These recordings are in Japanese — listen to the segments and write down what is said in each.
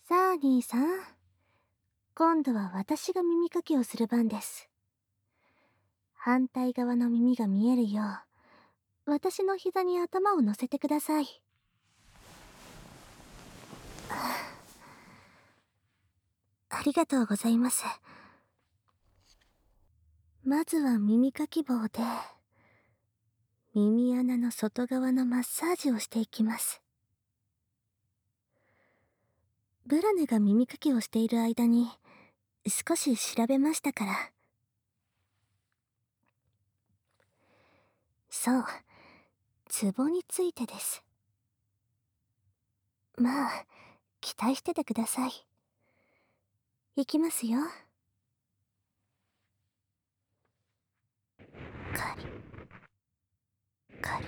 さあ兄さん、今度は私が耳かきをする番です。反対側の耳が見えるよう、私の膝に頭を乗せてください。ありがとうございます。まずは耳かき棒で、耳穴の外側のマッサージをしていきます。ブラネが耳かきをしている間に、少し調べましたから。そう、ツボについてです。まあ、期待しててください。いきますよ。カリカリ。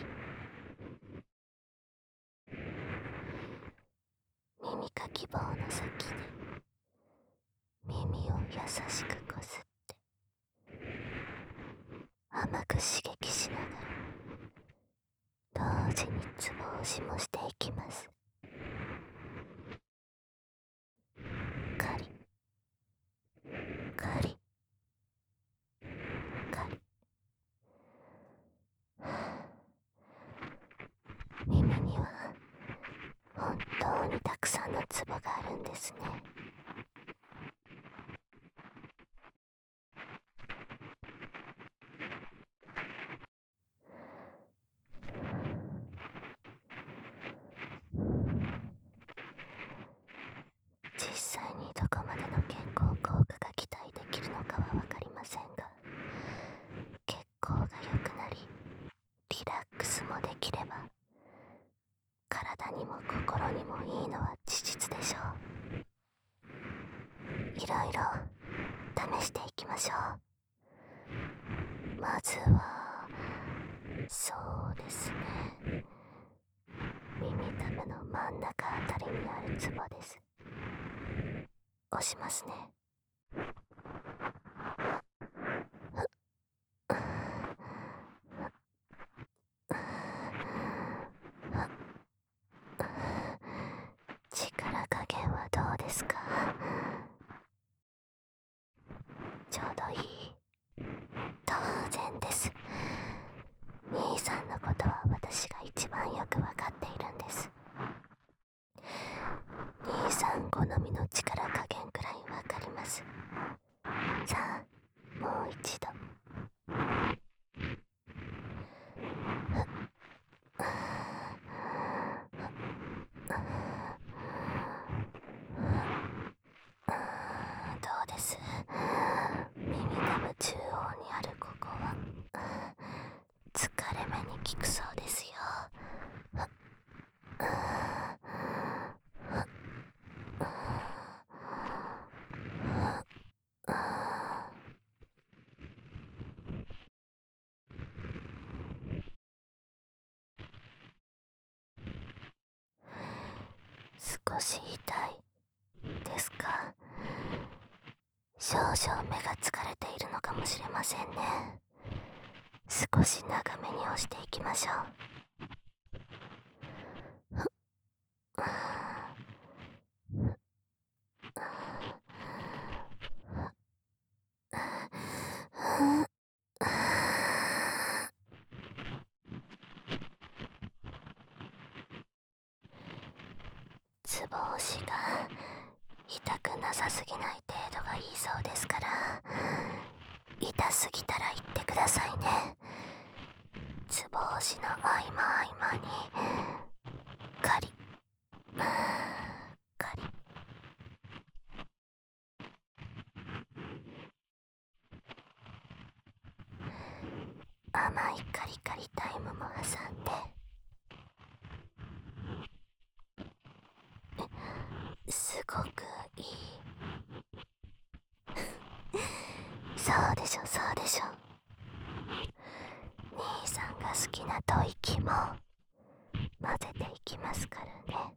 耳かき棒の先で耳を優しくこすって甘く刺激しながら同時にツボ押しもしていきます。カリカリカリ。耳には本当にたくさんのツボがあるんですね。実際にどこまでの健康効果が期待できるのかは分かりませんが、血行が良くなりリラックスもできれば体にも心にもいいのは事実でしょう。いろいろ試していきましょう。まずはそうですね、耳たぶの真ん中あたりにあるツボです。押しますね。力加減はどうですか？ちょうどいい？当然です。兄さんのことは私が一番よくわかっているんです。兄さん好みの力加減くらいわかります。さあ、もう一度。どうです？耳たぶ中央にあるここは疲れ目に効くそうですよ。少し痛いですか？少々目が疲れているのかもしれませんね。少し長めに押していきましょう。ツボ押しが痛くなさすぎない程度がいいそうですから、痛すぎたら言ってくださいね。ツボ押しの合間合間にカリカリ。甘いカリカリタイムも挟んで、すごくいい。そうでしょそうでしょ。兄さんが好きな吐息も混ぜていきますからね。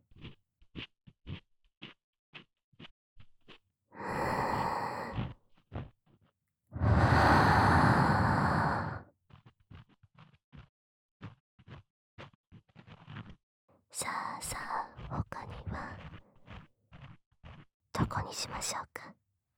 さあさあ、他にはどこにしましょうか。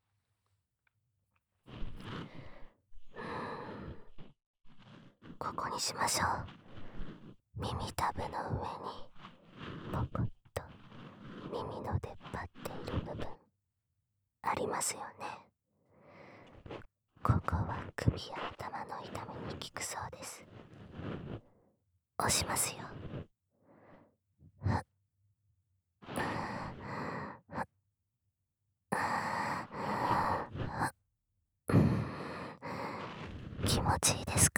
ここにしましょう。耳たぶの上にポコッと耳の出っ張っている部分ありますよね。ここは首や頭の痛みに効くそうです。押しますよ。気持ちいいですか？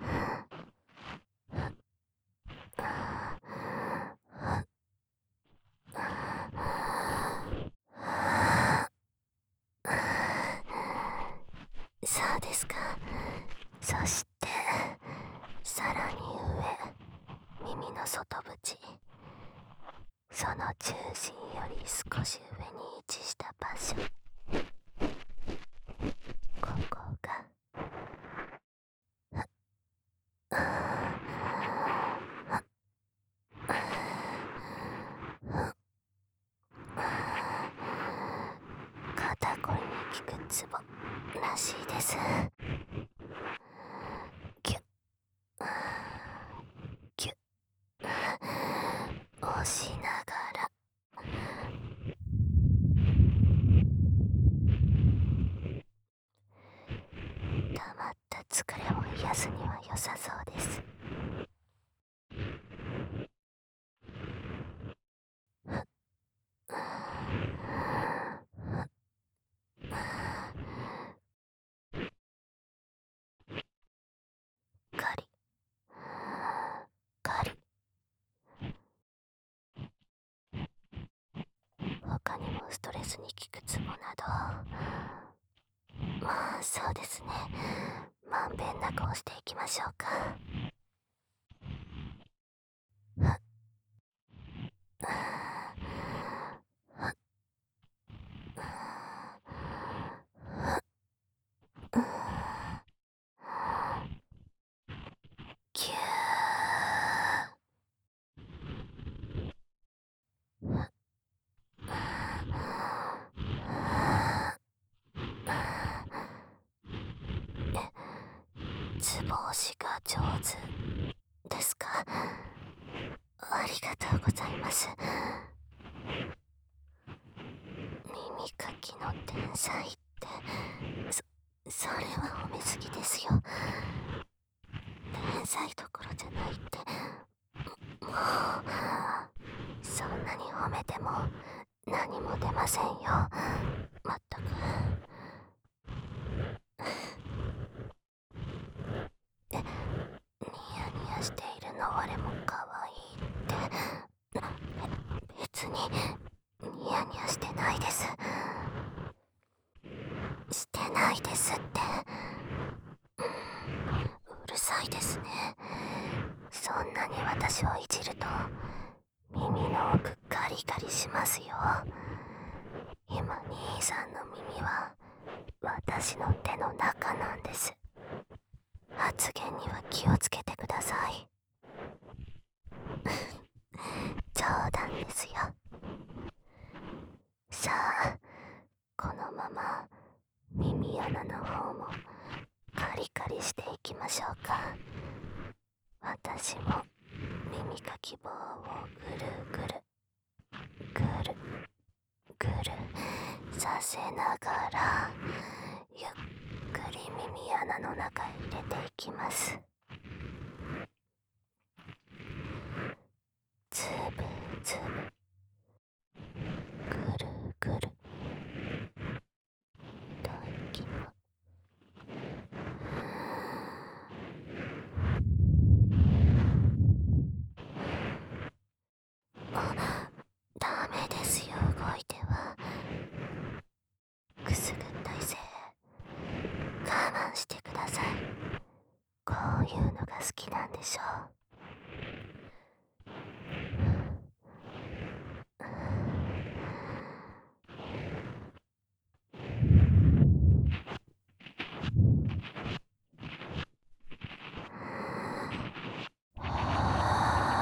そうですか。そしてさらに上、耳の外縁、その中心より少し上に位置した場所、ここが肩こりに効くツボらしいです。ギュッギュッ押しながら溜まった疲れを癒すには良さそうです。ガリガリ。他にもストレスに効くツボなど、まあそうですね、まんべんなく押していきましょうか。ぎゅツボ押しが上手ですか？ありがとうございます。耳かきの天才って、それは褒めすぎですよ。天才どころじゃないって、もうそんなに褒めても何も出ませんよ。まったく。ニヤニヤしているの我も可愛いって、別にニヤニヤしてないです。してないですって。うるさいですね。そんなに私をいじると耳の奥ガリガリしますよ。今兄さんの耳は私の手の中なんです。発言には気をつけてください。冗談ですよ。さあ、このまま耳穴の方もカリカリしていきましょうか。私も耳かき棒をぐるぐるぐるぐるさせながらゆっくり耳穴の中へ入れていきます。つぶつぶぐるぐると息もダメですよ、動いては。くすぐったいせい、我慢してください。こういうのが好きなんでしょう。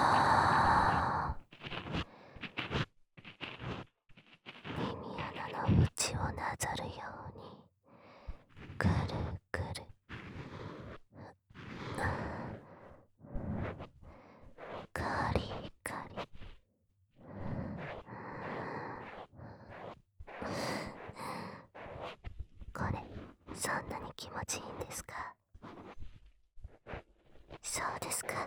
耳穴のぞるようにぐるぐる、カリカリ、これそんなに気持ちいいんですか？そうですか。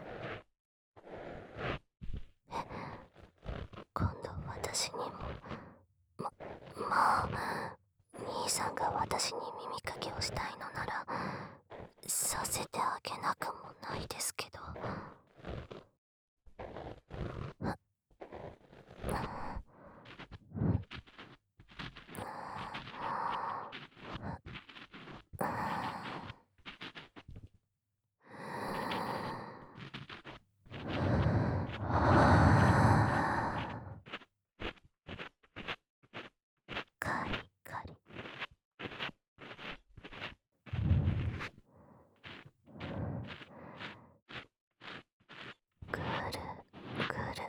今度私にも、もう兄さんが私に耳かきをしたいのならさせてあげなくもないですけど。カリカリ、ぐるぐる、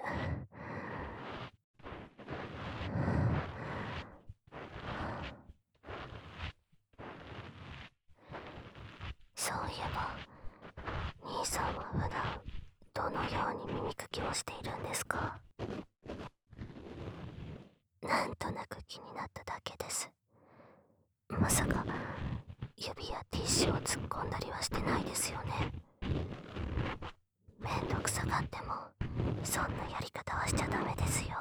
そういえば兄さんは普段どのように耳かきをしているんですか？なんとなく気になっただけです。まさか指やティッシュを突っ込んだりはしてないですよね。めんどくさがってもそんなやり方はしちゃダメですよ。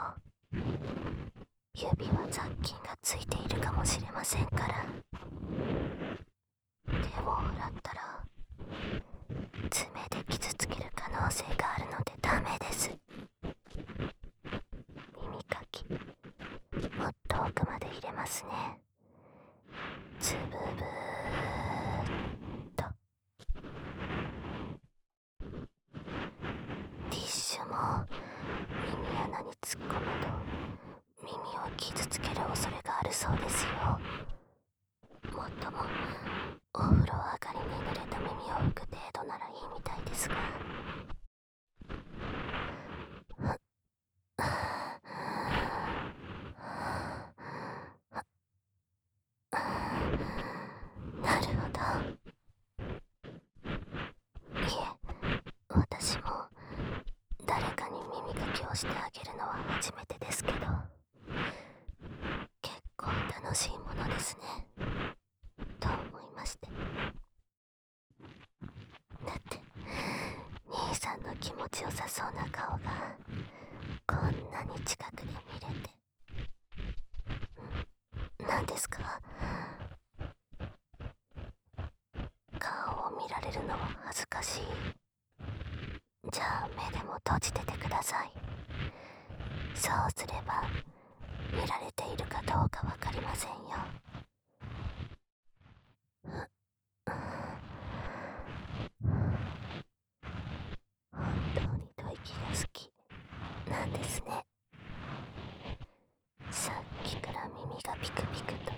指は雑菌がついているかもしれませんから。手を洗ったら爪で傷つける可能性があるのでダメです。耳かきもっと奥まで入れますね。つぶぶーっと。ティッシュも耳穴に突っ込むと耳を傷つける恐れがあるそうですよ。もっともお風呂上がりに濡れた耳を拭く程度ならいいみたいですが。なるほど。いえ、私も誰かに耳かきをしてあげるのは初めてですけど、結構楽しいものですねと思いまして。だって兄さんの気持ちよさそうな顔がこんなに近くで見れて。何ですか？顔を見られるのは恥ずかしい。じゃあ目でも閉じててください。そうすれば見られているかどうかわかりませんよ。本当に吐息が好きなんですね。さっきから耳がピクピクと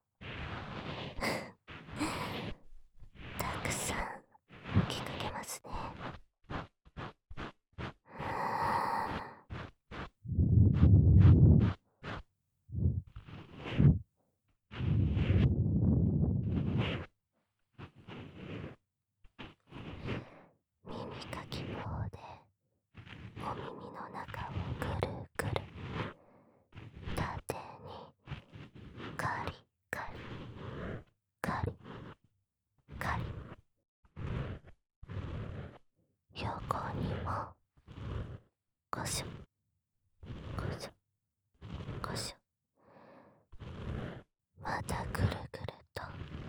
たくさん吹きかけますね。耳かき棒でお耳の中をぐるぐる、縦にカリカリカリカリ、横にもゴショゴショゴショ、またぐるぐると。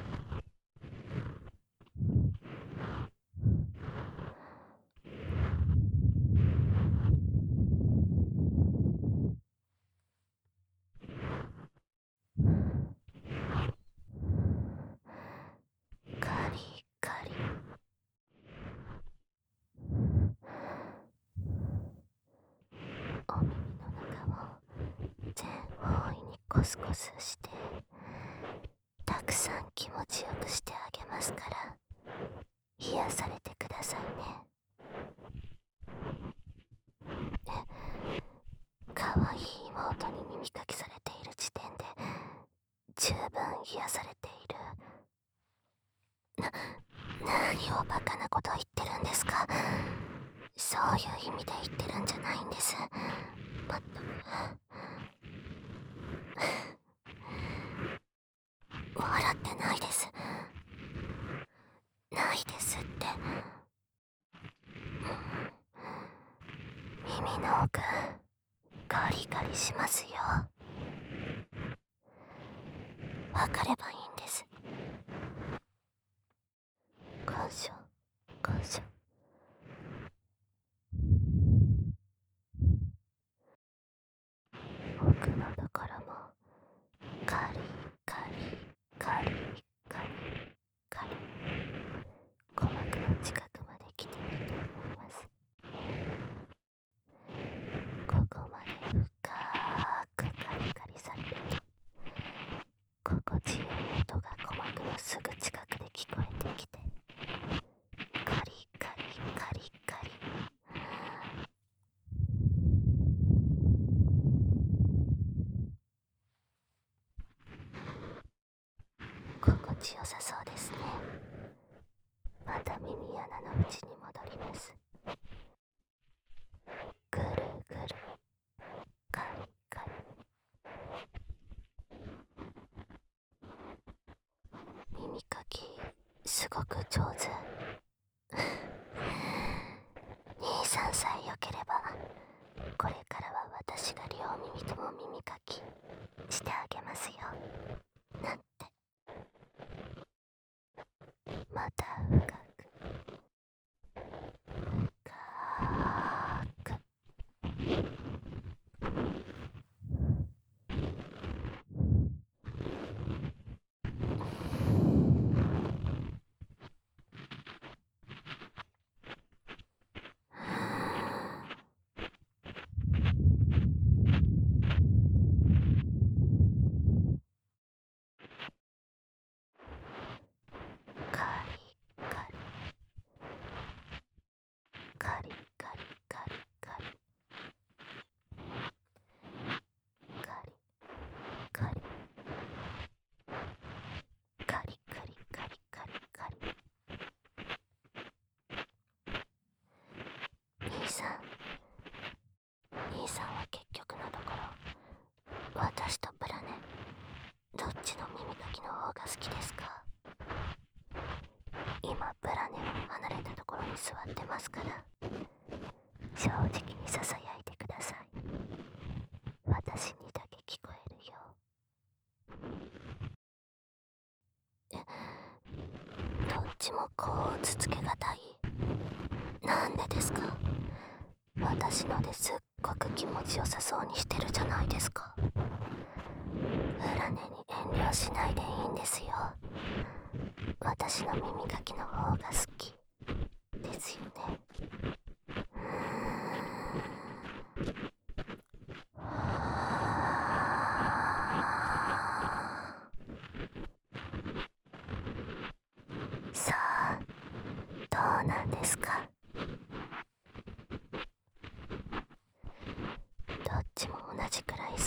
カリカリ、お耳の中を全方位にコスコスしてたくさん気持ちよくしてあげますから、癒されてくださいね。可愛い妹に耳かきされている時点で十分癒されている。何をバカなこと言ってるんですか。そういう意味で言ってるんじゃないんです。まったく。笑ってないです。ないですって。耳の奥ガリガリしますよ。わかればいいんです。感謝感謝。奥のところもカリカリカリカリカリ、鼓膜の近くまで来ていると思います。ここまで深くカリカリされると心地よい音が鼓膜のすぐ近くで聞こえてきて、カリカリカリカリ、心地よさそうですね。また耳穴の内に戻ります。ぐるぐるカリカリ、耳かきすごく上手。兄さんさえよければこれからは私が両耳とも耳かきしてあげますよ、なんて。また深く深く、カリカリカリカリカリカリカリカリカリカリカリカリカリ。兄さんは結局のところ、私とブラネどっちの耳かきの方が好きですか。今ブラネは離れたところに座ってますから、正直にささやいてください。私にだけ聞こえるよ。どっちもこうつつけがたい。なんでですか。私のですっごく気持ちよさそうにしてるじゃないですか。ブラネに遠慮しないでいいんですよ。私の耳かきの方が好きですよね。さあ、どうなんですか。どっちも同じくらい好き。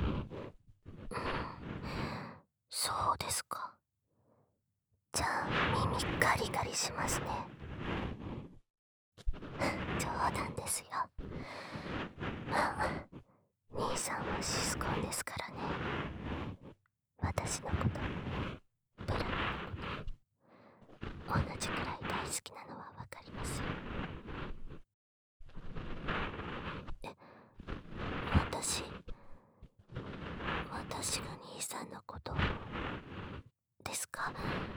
そうですか。じゃあ耳ガリガリしますね。冗談ですよ。兄さんはシスコンですからね。私のこと、ブラのこと、同じくらい大好きなのはわかりますよ。私が兄さんのことですか。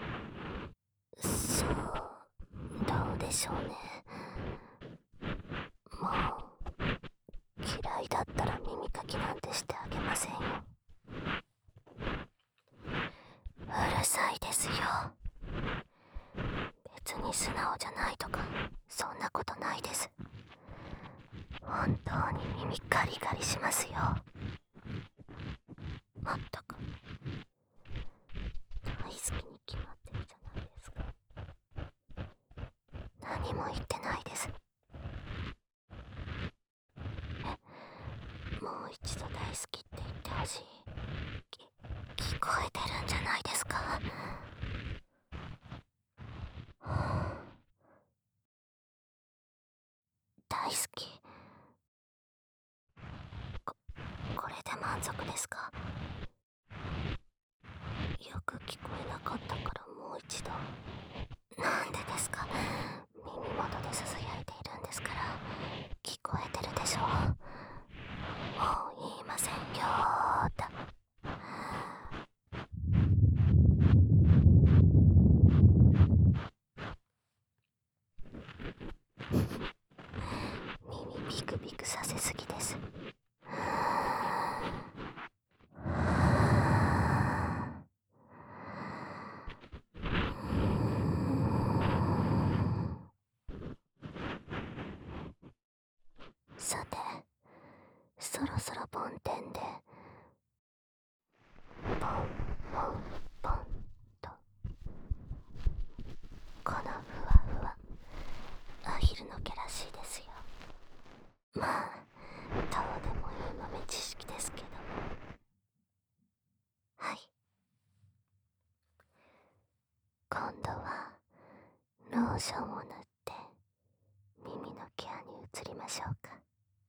そう、どうでしょうね。もう嫌いだったら耳かきなんてしてあげませんよ。うるさいですよ。別に素直じゃないとかそんなことないです。本当に耳ガリガリしますよ。まったく大好きに決まってるじゃないですか。何も言ってないです。もう一度大好きって言ってほしい。聞こえてるんじゃないですか。 満足ですか？よく聞こえなかったからもう一度。なんでですか？耳元で囁いているんですから、聞こえてるでしょ。もう言いませんよーだ。耳ビクビクさせすぎです。さて、そろそろ梵天でポンポンポンと、このふわふわアヒルの毛らしいですよ。まあどうでもいい豆知識ですけど。はい、今度はローションを塗って耳のケアに移りましょうか。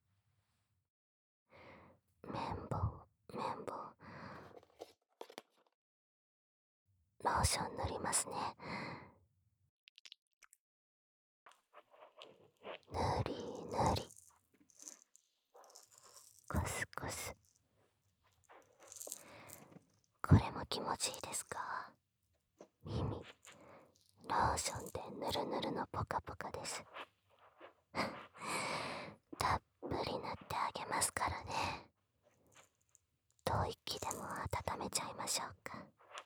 綿棒、綿棒、ローション塗りますね。塗り塗り、コスコス。これも気持ちいいですか？耳、ローションでぬるぬるのポカポカです。たっぷり塗ってあげますからね。吐息でも温めちゃいましょうか。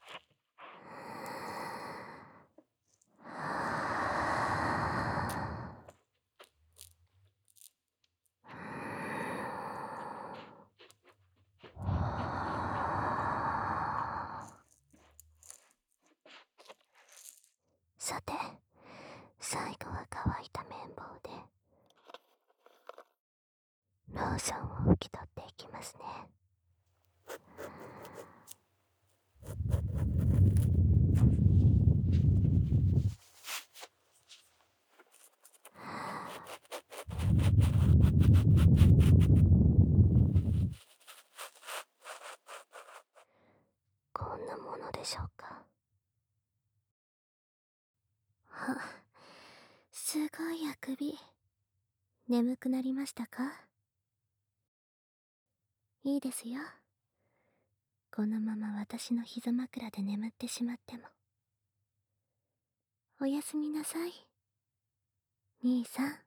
さて、最後は乾いた綿棒でローションを拭き取っていきますね。こんなものでしょうか。すごいあくび。眠くなりましたか？いいですよ。このまま私の膝枕で眠ってしまっても。おやすみなさい、兄さん。